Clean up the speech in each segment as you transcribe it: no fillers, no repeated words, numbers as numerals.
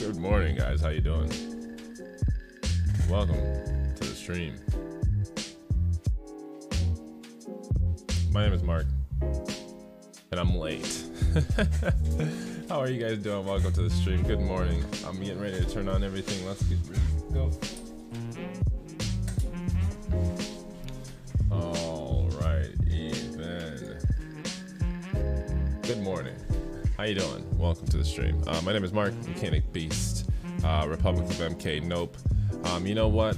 Good morning, guys. How you doing? Welcome to the stream. My name is Mark, and I'm late. How are you guys doing? Welcome to the stream. Good morning. I'm getting ready to turn on everything. Let's get ready to go. All right, even. Good morning. How you doing? Welcome to the stream. My name is Mark, Mechanic Beast, Republic of MK. Nope. You know what?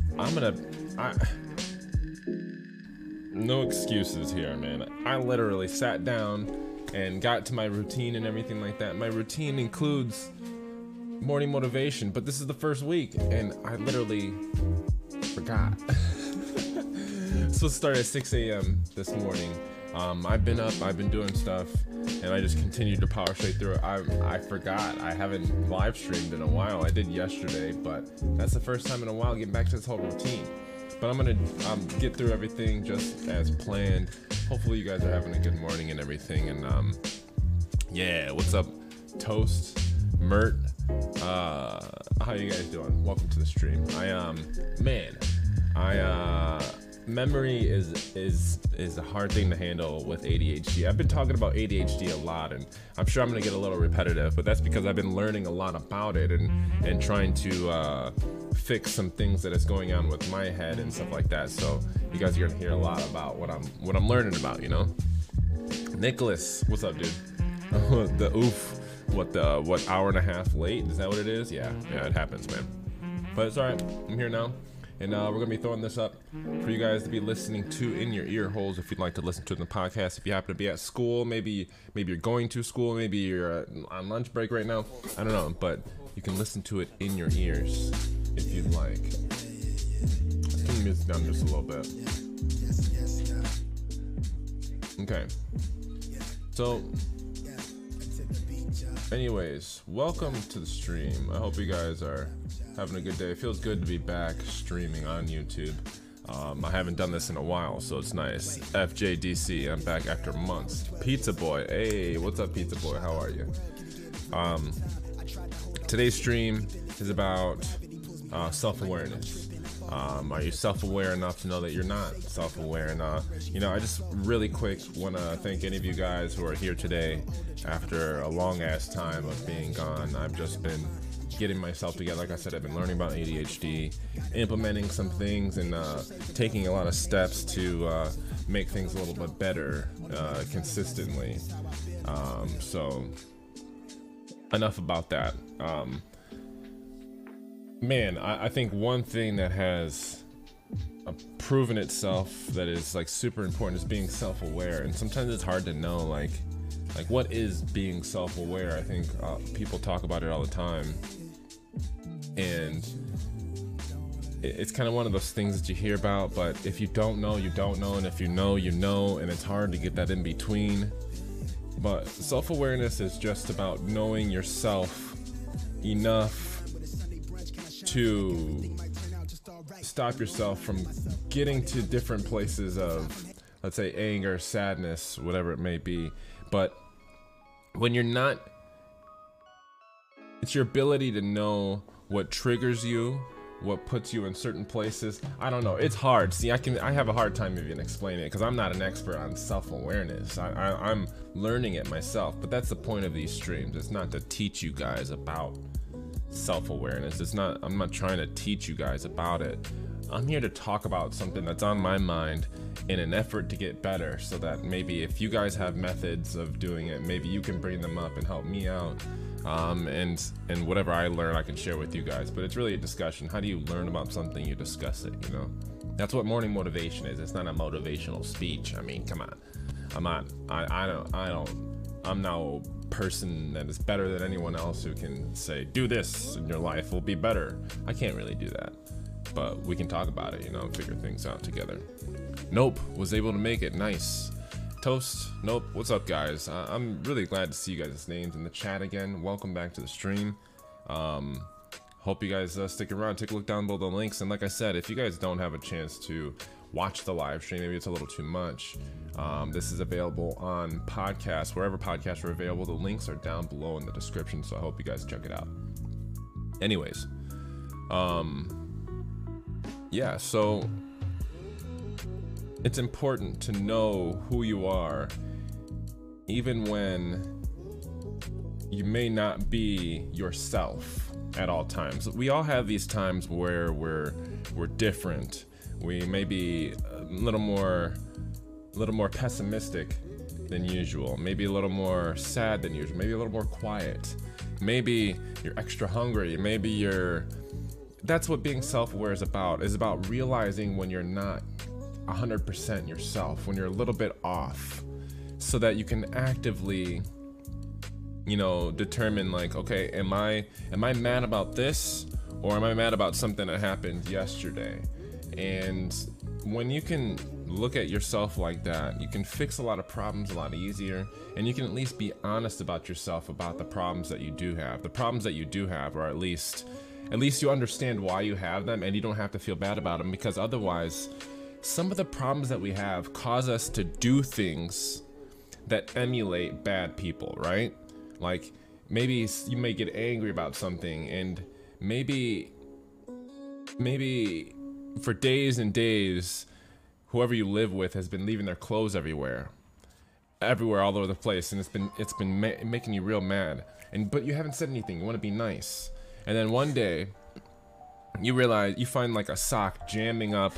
No excuses here, man. I literally sat down and got to my routine and everything like that. My routine includes morning motivation, but this is the first week, and I literally forgot. So it started at 6 a.m. this morning. I've been up, I've been doing stuff, and I just continued to power straight through it. I forgot. I haven't live streamed in a while. I did yesterday, but that's the first time in a while getting back to this whole routine. But I'm gonna get through everything just as planned. Hopefully you guys are having a good morning and everything. And yeah, what's up, Toast, Mert? How you guys doing? Welcome to the stream. Memory is a hard thing to handle with ADHD. I've been talking about ADHD a lot, and I'm sure I'm gonna get a little repetitive, but that's because I've been learning a lot about it and trying to fix some things that is going on with my head and stuff like that. So you guys are gonna hear a lot about what I'm learning about, you know. Nicholas, what's up, dude? What hour and a half late? Is that what it is? Yeah, it happens, man. But it's all right. I'm here now. And we're going to be throwing this up for you guys to be listening to in your ear holes if you'd like to listen to it in the podcast. If you happen to be at school, maybe you're going to school, maybe you're on lunch break right now. I don't know, but you can listen to it in your ears if you'd like. Turn the music down just a little bit. Okay. So, anyways, welcome to the stream. I hope you guys are having a good day. It feels good to be back streaming on YouTube. I haven't done this in a while, so it's nice. FJDC, I'm back after months. Pizza Boy, hey, what's up, Pizza Boy? How are you? Today's stream is about self-awareness. Are you self-aware enough to know that you're not self-aware enough? You know, I just really quick want to thank any of you guys who are here today after a long ass time of being gone. I've just been getting myself together. Like I said, I've been learning about ADHD, implementing some things, and taking a lot of steps to make things a little bit better consistently. So enough about that. Man, I think one thing that has proven itself that is like super important is being self-aware, and sometimes it's hard to know like what is being self-aware. I think people talk about it all the time, and it's kind of one of those things that you hear about, but if you don't know, you don't know, and if you know, you know, and it's hard to get that in between. But self-awareness is just about knowing yourself enough to stop yourself from getting to different places of, let's say, anger, sadness, whatever it may be. But when you're not, it's your ability to know what triggers you, what puts you in certain places. I don't know, it's hard. See, I have a hard time even explaining it because I'm not an expert on self-awareness. I'm learning it myself, but that's the point of these streams. It's not to teach you guys about self-awareness. I'm not trying to teach you guys about it. I'm here to talk about something that's on my mind in an effort to get better, so that maybe if you guys have methods of doing it, maybe you can bring them up and help me out. And whatever I learn, I can share with you guys. But it's really a discussion. How do you learn about something? You discuss it, you know? That's what morning motivation is. It's not a motivational speech. I mean, come on. I'm no person that is better than anyone else who can say, do this and your life will be better. I can't really do that, but we can talk about it, you know, and figure things out together. Nope was able to make it. Nice. Toast, Nope, what's up, guys? I'm really glad to see you guys' names in the chat again. Welcome back to the stream. Hope you guys stick around, take a look down below the links. And like I said, if you guys don't have a chance to watch the live stream, maybe it's a little too much, this is available on podcasts, wherever podcasts are available. The links are down below in the description, so I hope you guys check it out. Anyways, yeah, so it's important to know who you are, even when you may not be yourself at all times. We all have these times where we're different. We may be a little more pessimistic than usual, maybe a little more sad than usual, maybe a little more quiet, maybe you're extra hungry, maybe that's what being self-aware is about realizing when you're not 100% yourself, when you're a little bit off, so that you can actively, you know, determine like, okay, am I mad about this, or am I mad about something that happened yesterday? And when you can look at yourself like that, you can fix a lot of problems a lot easier, and you can at least be honest about yourself, about the problems that you do have. The problems that you do have, or at least you understand why you have them, and you don't have to feel bad about them, because otherwise, some of the problems that we have cause us to do things that emulate bad people, right? Like, maybe you may get angry about something, and maybe for days and days, whoever you live with has been leaving their clothes everywhere, all over the place, and it's been making you real mad. But you haven't said anything. You want to be nice, and then one day, you realize you find like a sock jamming up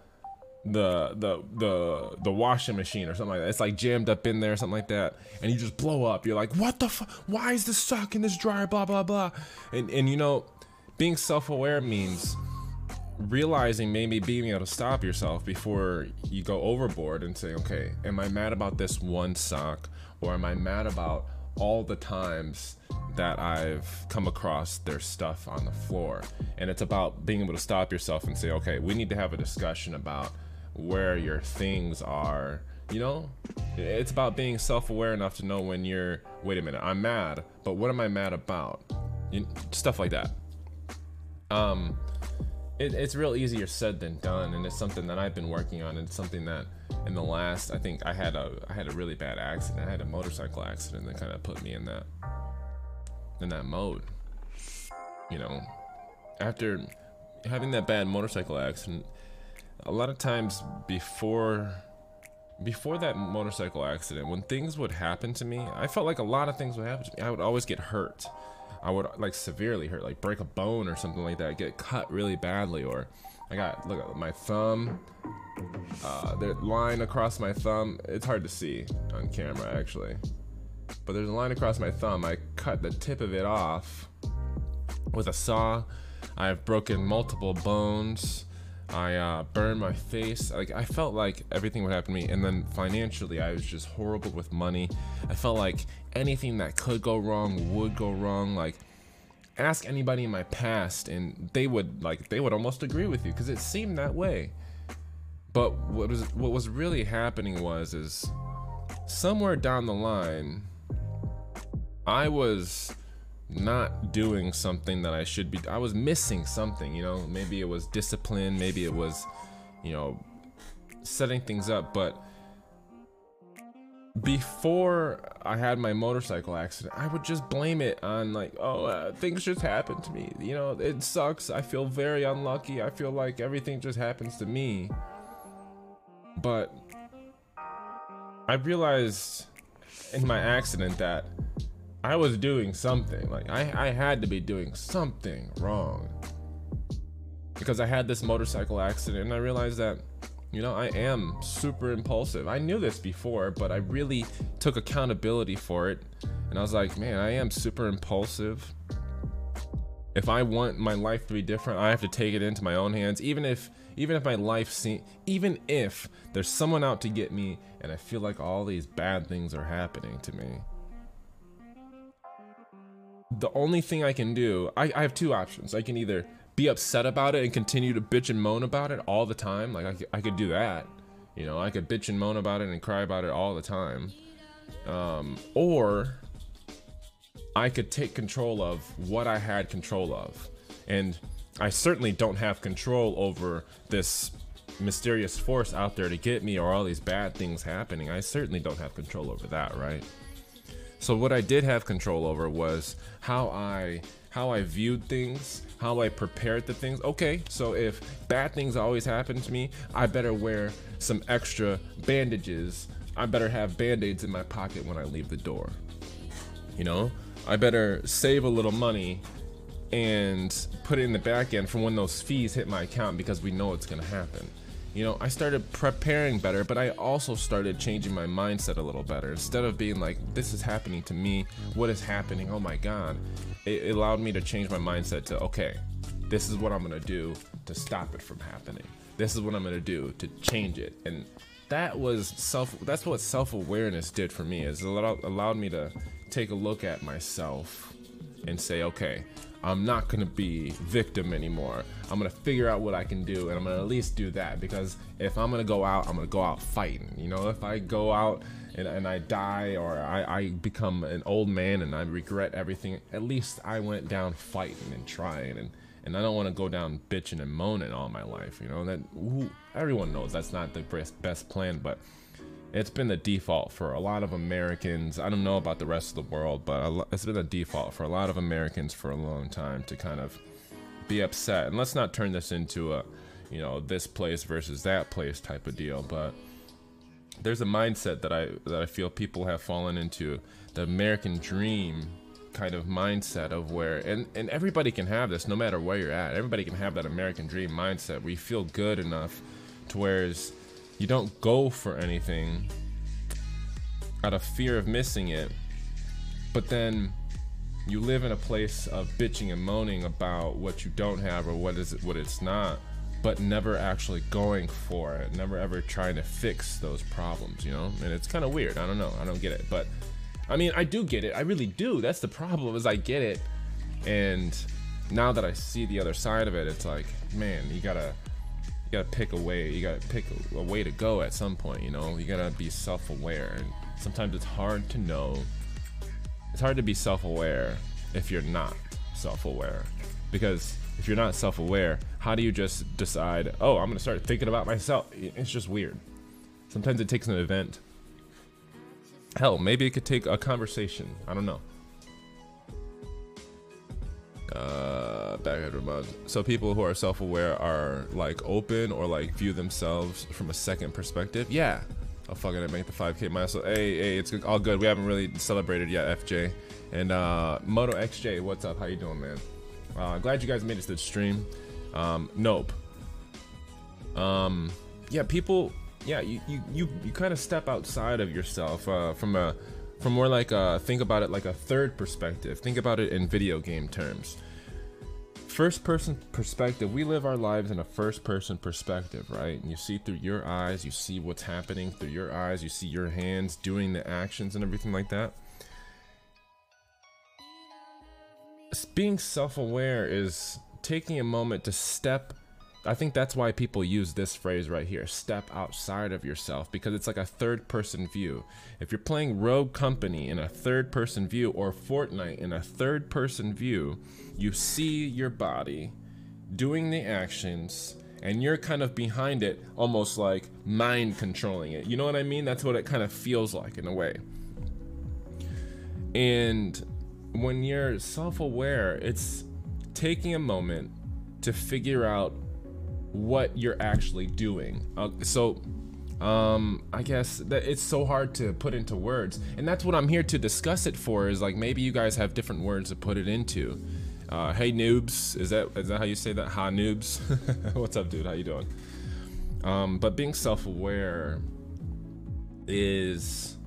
the washing machine or something like that. It's like jammed up in there or something like that, and you just blow up. You're like, what the fuck? Why is this sock in this dryer? Blah blah blah. And you know, being self-aware means realizing, maybe being able to stop yourself before you go overboard and say, okay, am I mad about this one sock, or am I mad about all the times that I've come across their stuff on the floor? And it's about being able to stop yourself and say, okay, we need to have a discussion about where your things are. You know, it's about being self-aware enough to know when you're, wait a minute, I'm mad, but what am I mad about? Stuff like that. It's real easier said than done, and it's something that I've been working on. And it's something that in the last, I think I had a really bad accident. I had a motorcycle accident that kind of put me in that mode. You know, after having that bad motorcycle accident, a lot of times before that motorcycle accident, when things would happen to me, I felt like a lot of things would happen to me. I would always get hurt. I would like severely hurt, like break a bone or something like that, get cut really badly, or look at my thumb, the line across my thumb. It's hard to see on camera actually, but there's a line across my thumb. I cut the tip of it off with a saw. I've broken multiple bones. I burned my face. Like, I felt like everything would happen to me. And then financially, I was just horrible with money. I felt like anything that could go wrong would go wrong. Like, ask anybody in my past and they would almost agree with you, because it seemed that way. But what was really happening is somewhere down the line, I was not doing something that I should be. I was missing something, you know. Maybe it was discipline, maybe it was, you know, setting things up. But before I had my motorcycle accident, I would just blame it on like, things just happened to me, you know, it sucks, I feel very unlucky, I feel like everything just happens to me. But I realized in my accident that I was doing something, like I had to be doing something wrong, because I had this motorcycle accident, and I realized that, you know, I am super impulsive. I knew this before, but I really took accountability for it, and I was like, man, I am super impulsive. If I want my life to be different, I have to take it into my own hands, even if there's someone out to get me and I feel like all these bad things are happening to me. The only thing I can do, I have two options. I can either be upset about it and continue to bitch and moan about it all the time. Like I could do that, you know, I could bitch and moan about it and cry about it all the time. Or I could take control of what I had control of. And I certainly don't have control over this mysterious force out there to get me, or all these bad things happening. I certainly don't have control over that, right? So what I did have control over was how I how I viewed things, how I prepared the things. Okay, so if bad things always happen to me, I better wear some extra bandages. I better have band-aids in my pocket when I leave the door. You know, I better save a little money and put it in the back end for when those fees hit my account, because we know it's gonna happen. You know, I started preparing better, but I also started changing my mindset a little better. Instead of being like, this is happening to me, what is happening, oh my God, it allowed me to change my mindset to, okay, this is what I'm gonna do to stop it from happening. This is what I'm gonna do to change it. And that's what self-awareness did for me, is it allowed me to take a look at myself and say, okay, I'm not gonna be victim anymore. I'm gonna figure out what I can do, and I'm gonna at least do that, because if I'm gonna go out, I'm gonna go out fighting. You know, if I go out and I die, or I become an old man and I regret everything, at least I went down fighting and trying, and I don't want to go down bitching and moaning all my life. You know, that everyone knows that's not the best plan, but it's been the default for a lot of Americans. I don't know about the rest of the world, but it's been the default for a lot of Americans for a long time to kind of be upset. And let's not turn this into a, you know, this place versus that place type of deal, but there's a mindset that I feel people have fallen into, the American dream kind of mindset of where, and everybody can have this no matter where you're at. Everybody can have that American dream mindset where you feel good enough to whereas you don't go for anything out of fear of missing it, but then you live in a place of bitching and moaning about what you don't have or what it's not, but never actually going for it, never ever trying to fix those problems, you know? And it's kind of weird. I don't know. I don't get it. But I mean, I do get it. I really do. That's the problem, is I get it. And now that I see the other side of it, it's like, man, you gotta pick a way. You gotta pick a way to go at some point, you know? You gotta be self-aware. And sometimes it's hard to know. It's hard to be self-aware if you're not self-aware. Because if you're not self-aware, how do you just decide, oh, I'm gonna start thinking about myself? It's just weird. Sometimes it takes an event. Hell, maybe it could take a conversation. I don't know. Backhead reminds. So people who are self-aware are like open or like view themselves from a second perspective. Yeah. Oh, fucking it, make the 5K milestone. Hey, it's all good. We haven't really celebrated yet, FJ. And Moto XJ, what's up? How you doing, man? Glad you guys made it to the stream. Nope. Yeah, people. Yeah, you kind of step outside of yourself from more like think about it like a third perspective. Think about it in video game terms. First person perspective. We live our lives in a first person perspective, right? And you see through your eyes, you see what's happening through your eyes, you see your hands doing the actions and everything like that. Being self-aware is taking a moment to step. I think that's why people use this phrase right here, step outside of yourself, because it's like a third person view. If you're playing Rogue Company in a third person view, or Fortnite in a third person view, you see your body doing the actions and you're kind of behind it, almost like mind controlling it. You know what I mean? That's what it kind of feels like in a way. And when you're self-aware, it's taking a moment to figure out what you're actually doing. I guess that it's so hard to put into words, and that's what I'm here to discuss it for, is like maybe you guys have different words to put it into. Hey noobs, is that how you say that? Ha noobs. What's up, dude? How you doing? But being self-aware is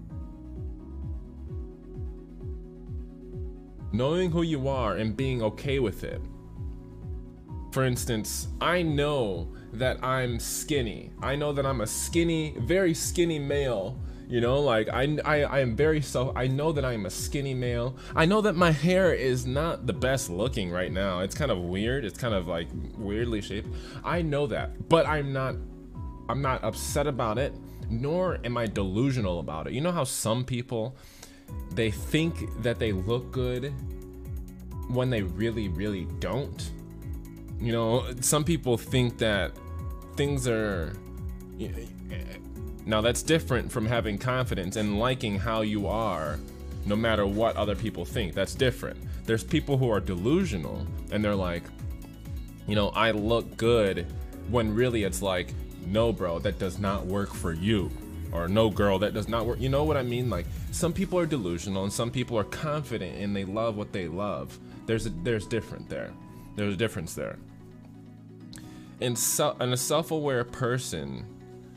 knowing who you are and being okay with it. For instance, I know that I'm skinny. I know that I'm a skinny, very skinny male. You know, like I am very I know that I'm a skinny male. I know that my hair is not the best looking right now. It's kind of weird. It's kind of like weirdly shaped. I know that, but I'm not upset about it, nor am I delusional about it. You know how some people, they think that they look good when they really, really don't? You know, some people think that things are... Now that's different from having confidence and liking how you are no matter what other people think. That's different. There's people who are delusional and they're like, you know, I look good, when really it's like, no bro, that does not work for you. Or no girl, that does not work. You know what I mean? Like, some people are delusional and some people are confident and they love what they love. There's different there. There's a difference there. And a self-aware person,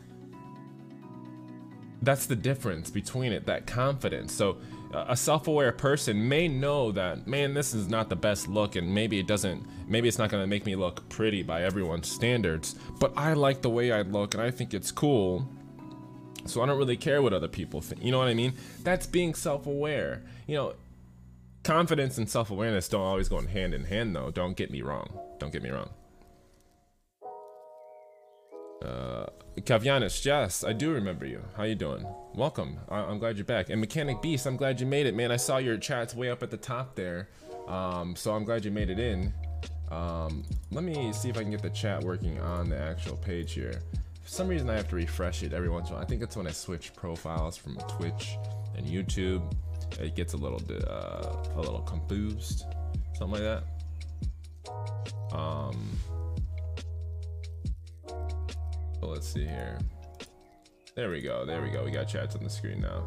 that's the difference between it, that confidence. So a self-aware person may know that, man, this is not the best look, and maybe it's not gonna make me look pretty by everyone's standards, but I like the way I look and I think it's cool, so I don't really care what other people think. You know what I mean? That's being self-aware. You know, confidence and self-awareness don't always go hand in hand though. Don't get me wrong. Don't get me wrong. Kavianis, yes, I do remember you. How you doing? Welcome. I'm glad you're back. And Mechanic Beast, I'm glad you made it, man. I saw your chat's way up at the top there, so I'm glad you made it in. Let me see if I can get the chat working on the actual page here. For some reason, I have to refresh it every once in a while. I think it's when I switch profiles from Twitch and YouTube. It gets a little confused, something like that. So let's see here. There we go. There we go. We got chats on the screen now.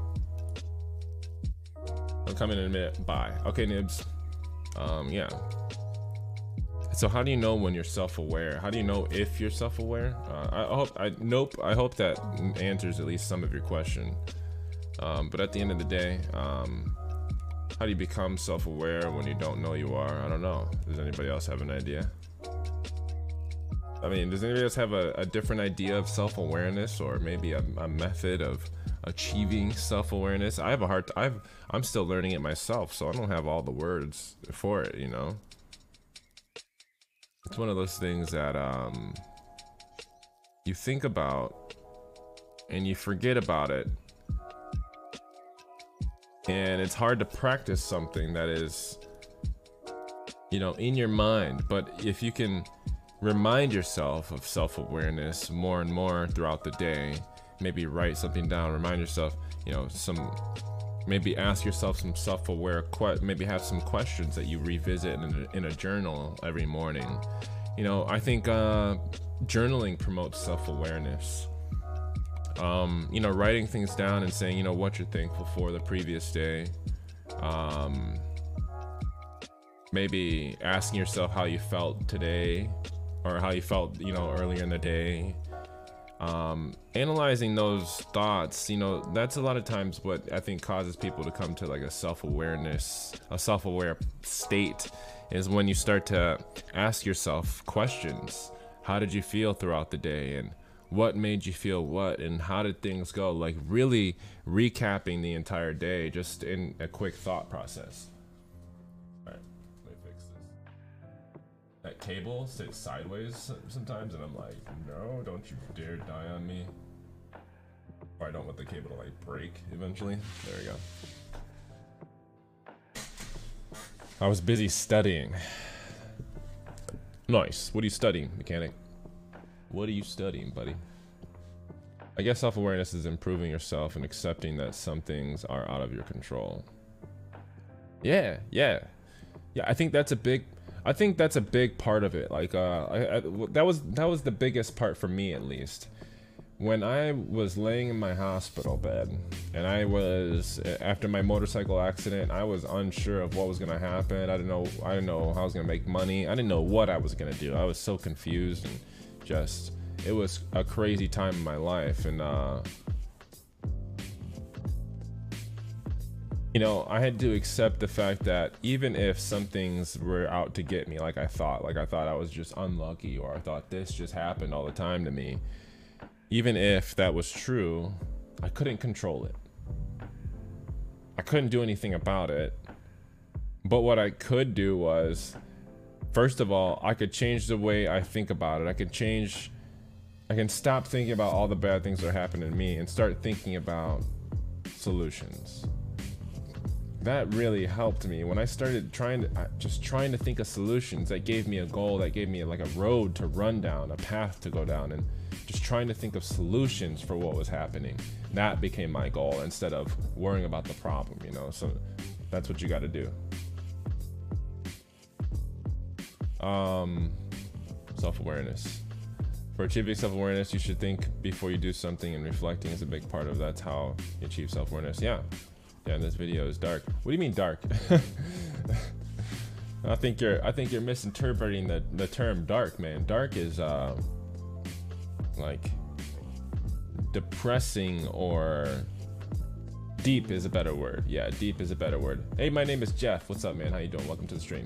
I'll come in a minute. Bye. Okay, Nibs. Yeah. So how do you know when you're self-aware? How do you know if you're self-aware? I hope that answers at least some of your question. But at the end of the day, how do you become self-aware when you don't know you are? I don't know. Does anybody else have an idea? I mean, does anybody else have a different idea of self-awareness, or maybe a method of achieving self-awareness? I'm still learning it myself, so I don't have all the words for it, you know? It's one of those things that you think about and you forget about it. And it's hard to practice something that is, you know, in your mind. But if you can remind yourself of self-awareness more and more throughout the day, maybe write something down, remind yourself, you know, maybe ask yourself some self-aware, maybe have some questions that you revisit in a journal every morning. You know, I think journaling promotes self-awareness. You know, writing things down and saying, you know, what you're thankful for the previous day. Maybe asking yourself how you felt today, or how you felt, you know, earlier in the day. Analyzing those thoughts, you know, that's a lot of times what I think causes people to come to like a self-aware state, is when you start to ask yourself questions. How did you feel throughout the day, and what made you feel what, and how did things go? Like really recapping the entire day just in a quick thought process. All right, let me fix this. That cable sits sideways sometimes, and I'm like, no, don't you dare die on me. Or I don't want the cable to like break eventually. There we go. I was busy studying. Nice. What are you studying, Mechanic? What are you studying, buddy? I guess self-awareness is improving yourself and accepting that some things are out of your control. Yeah. I think that's a big part of it. Like that was the biggest part for me, at least. When I was laying in my hospital bed and after my motorcycle accident, I was unsure of what was gonna happen. I didn't know how I was gonna make money. I didn't know what I was gonna do. I was so confused, and it was a crazy time in my life. And you know, I had to accept the fact that even if some things were out to get me, like I thought I was just unlucky, or I thought this just happened all the time to me, even if that was true, I couldn't control it. I couldn't do anything about it. But what I could do was, first of all, I could change the way I think about it. I can stop thinking about all the bad things that are happening to me and start thinking about solutions. that really helped me when I started just trying to think of solutions. That gave me a goal, that gave me like a road to run down, a path to go down, and just trying to think of solutions for what was happening. That became my goal instead of worrying about the problem, you know. So that's what you got to do. Self-awareness. For achieving self-awareness, you should think before you do something, and reflecting is a big part of that's how you achieve self-awareness. Yeah, this video is dark. What do you mean dark? I think you're misinterpreting the term dark, man. Dark is like depressing, or deep is a better word. Yeah, deep is a better word. Hey, my name is Jeff. What's up, man? How you doing? Welcome to the stream.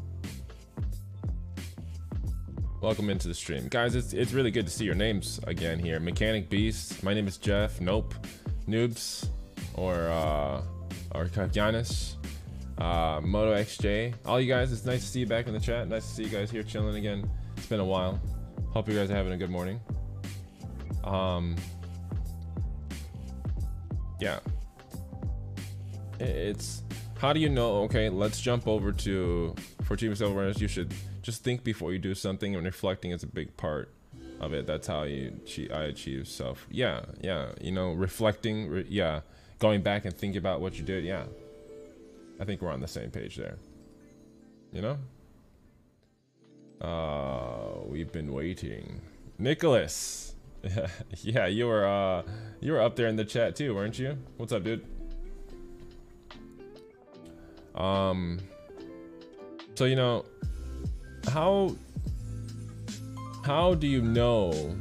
Welcome into the stream, guys. It's really good to see your names again here. Mechanic Beast. My name is Jeff. Nope. Noobs, or Giannis, Moto XJ. All you guys, it's nice to see you back in the chat. Nice to see you guys here chilling again. It's been a while. Hope you guys are having a good morning. Yeah. It's, how do you know? Okay, let's jump over to, for achieving self-awareness, you should just think before you do something, and reflecting is a big part of it. That's how I achieve self. Yeah, you know, reflecting, yeah, going back and thinking about what you did. Yeah, I think we're on the same page there, you know. We've been waiting. Nicholas. Yeah, you were up there in the chat too, weren't you? What's up, dude? So, you know, how do you know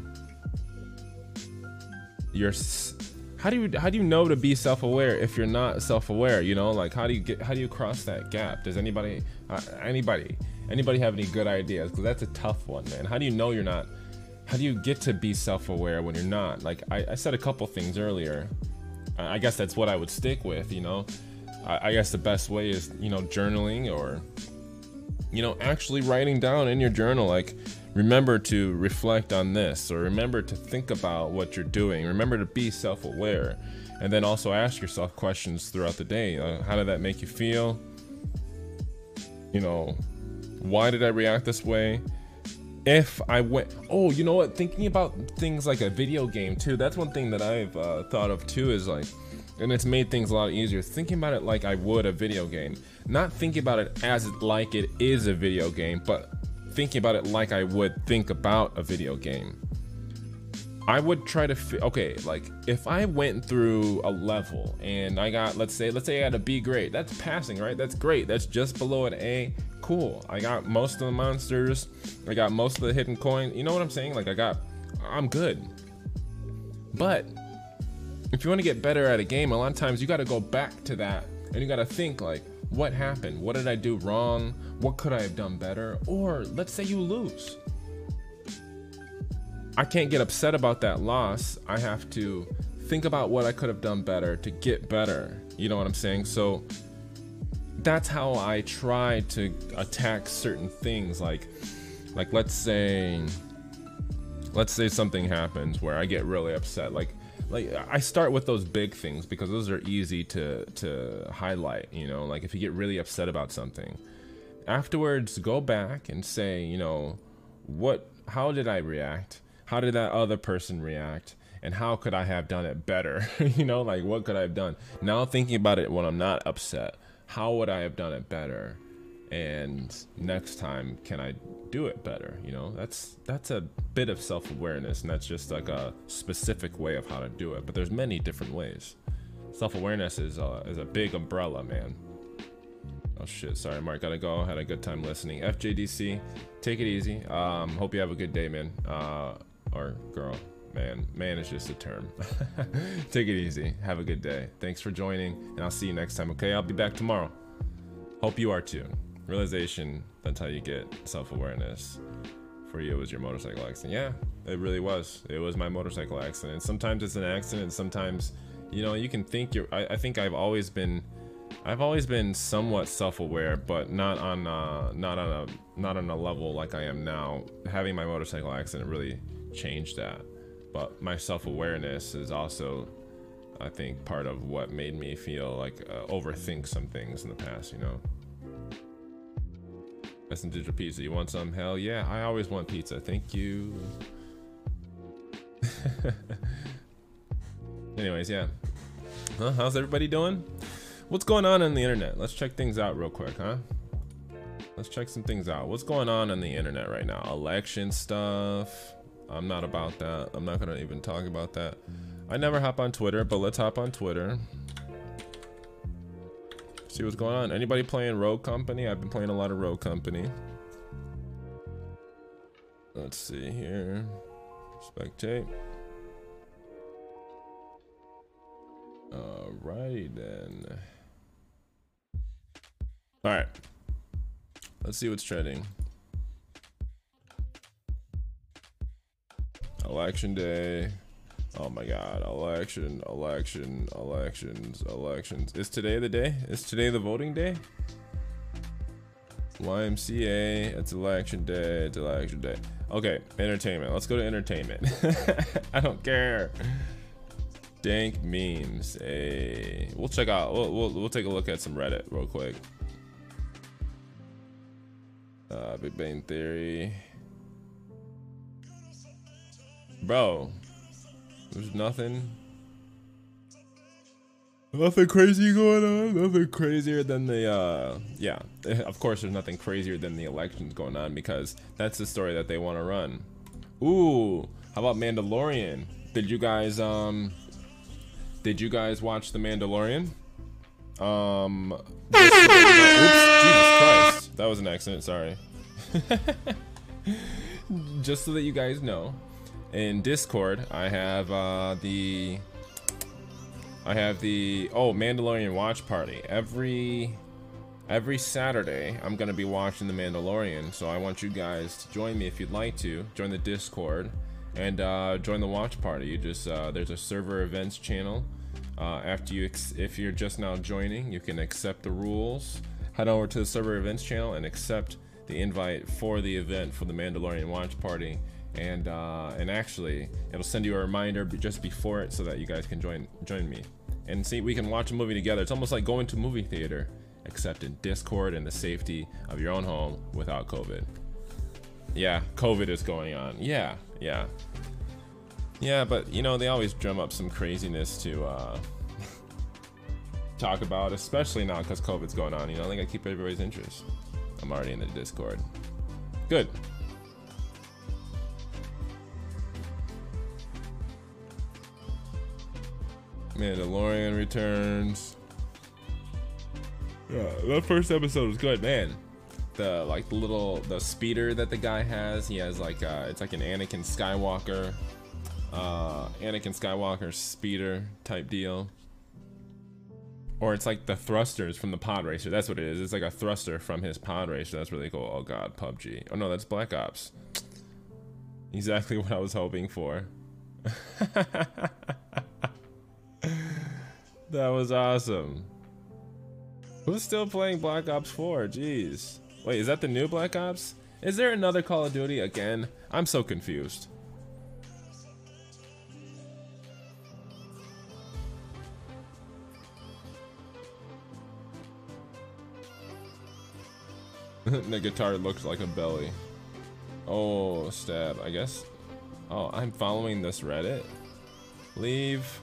how do you know to be self-aware if you're not self-aware? You know, like, how do you cross that gap? Does anybody have any good ideas? Because that's a tough one, man. How do you know you're not? How do you get to be self-aware when you're not? Like, I said a couple things earlier. I guess that's what I would stick with, you know. I guess the best way is, you know, journaling, or, you know, actually writing down in your journal, like, remember to reflect on this, or remember to think about what you're doing, remember to be self-aware, and then also ask yourself questions throughout the day. How did that make you feel? You know, why did I react this way? If I went, oh, you know what, thinking about things like a video game too, that's one thing that I've thought of too, is like, and it's made things a lot easier, thinking about it like I would a video game. Not thinking about it as like it is a video game, but thinking about it like I would think about a video game. I would try to, okay, like, if I went through a level and I got, let's say I had a B grade, that's passing, right? That's great. That's just below an A. Cool. I got most of the monsters. I got most of the hidden coin. You know what I'm saying? Like, I'm good. But if you want to get better at a game, a lot of times you got to go back to that, and you got to think, like, what happened? What did I do wrong? What could I have done better? Or let's say you lose. I can't get upset about that loss. I have to think about what I could have done better to get better. You know what I'm saying? So that's how I try to attack certain things. Like let's say something happens where I get really upset. Like I start with those big things because those are easy to highlight, you know. Like, if you get really upset about something, afterwards go back and say, you know, how did I react? How did that other person react? And how could I have done it better? You know, like, what could I have done? Now thinking about it when I'm not upset, how would I have done it better? And next time, can I do it better? You know, that's a bit of self-awareness, and that's just like a specific way of how to do it. But there's many different ways. Self-awareness is a big umbrella, man. Oh shit, sorry, Mark, gotta go. Had a good time listening. FJDC, take it easy. Hope you have a good day, man. Or girl. Man is just a term. Take it easy. Have a good day. Thanks for joining, and I'll see you next time. Okay, I'll be back tomorrow. Hope you are too. Realization, that's how you get self-awareness. For you, it was your motorcycle accident. Yeah, it really was. It was my motorcycle accident. Sometimes it's an accident. Sometimes, you know, you can think I think I've always been somewhat self-aware, but not on a level like I am now. Having my motorcycle accident really changed that. But my self-awareness is also I think part of what made me feel like overthink some things in the past, you know. Best in Digital Pizza. You want some? Hell yeah, I always want pizza. Thank you. Anyways, yeah. How's everybody doing? What's going on the internet? Let's check things out real quick, huh? Let's check some things out. What's going on the internet right now? Election stuff. I'm not about that. I'm not gonna even talk about that. I never hop on Twitter, but let's hop on Twitter. See what's going on. Anybody playing Rogue Company? I've been playing a lot of Rogue Company. Let's see here. Spectate. Alrighty then. Alright. Let's see what's trending. Election day. Oh my god. Elections. Is today the day? Is today the voting day? YMCA. It's election day. It's election day. Okay. Entertainment. Let's go to entertainment. I don't care. Dank memes. Hey, we'll check out. We'll take a look at some Reddit real quick. Big Bang Theory. Bro, there's nothing crazy going on. Nothing crazier than the yeah. Of course, there's nothing crazier than the elections going on because that's the story that they want to run. Ooh, how about Mandalorian? Did you guys watch The Mandalorian? Oops, Jesus Christ. That was an accident, sorry. Just so that you guys know, in Discord, I have the Mandalorian watch party. Every Saturday, I'm gonna be watching The Mandalorian, so I want you guys to join me if you'd like to. Join the Discord and join the watch party. You just there's a server events channel. If you're just now joining, you can accept the rules. Head over to the server events channel and accept the invite for the event for the Mandalorian watch party, and actually it'll send you a reminder just before it so that you guys can join me and see, we can watch a movie together. It's almost like going to movie theater, except in Discord and the safety of your own home without COVID. Yeah, COVID is going on. Yeah, but you know, they always drum up some craziness to talk about, especially now because COVID's going on. You know, they gotta keep everybody's interest. I'm already in the Discord. Good. Mandalorian returns. Yeah, that first episode was good, man. The speeder that the guy has, he has like it's like an Anakin Skywalker speeder type deal. Or it's like the thrusters from the pod racer. That's what it is. It's like a thruster from his pod racer. That's really cool. Oh god, PUBG. Oh no, that's Black Ops. Exactly what I was hoping for. That was awesome. Who's still playing Black Ops 4? Jeez. Wait, is that the new Black Ops? Is there another Call of Duty again? I'm so confused. The guitar looks like a belly. Oh, stab, I guess. Oh, I'm following this Reddit. Leave.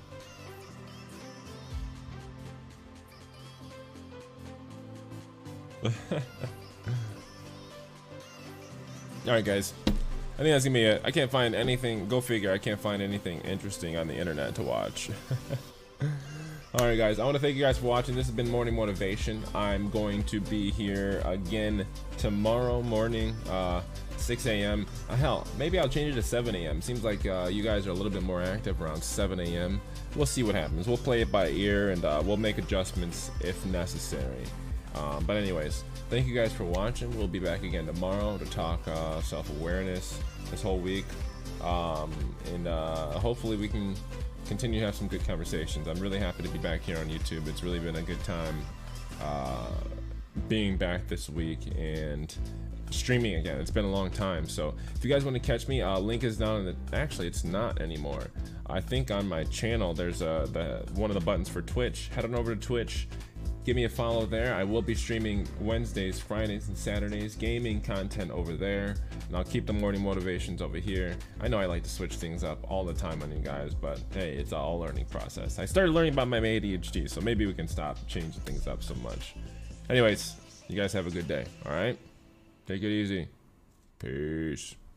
Alright guys, I think that's gonna be it. I can't find anything, go figure, I can't find anything interesting on the internet to watch. Alright guys, I want to thank you guys for watching. This has been Morning Motivation. I'm going to be here again tomorrow morning, 6 a.m. Hell, maybe I'll change it to 7 a.m. Seems like you guys are a little bit more active around 7 a.m. We'll see what happens. We'll play it by ear, and we'll make adjustments if necessary. But anyways, thank you guys for watching. We'll be back again tomorrow to talk self-awareness this whole week. And hopefully we can continue to have some good conversations. I'm really happy to be back here on YouTube. It's really been a good time being back this week and streaming again. It's been a long time, so if you guys want to catch me, link is down in the, actually it's not anymore. I think on my channel there's one of the buttons for Twitch. Head on over to Twitch, give me a follow there. I will be streaming Wednesdays, Fridays, and Saturdays, gaming content over there, and I'll keep the morning motivations over here. I know I like to switch things up all the time on you guys, but hey, it's all learning process. I started learning about my ADHD, so maybe we can stop changing things up so much. Anyways, you guys have a good day, all right? Take it easy. Peace.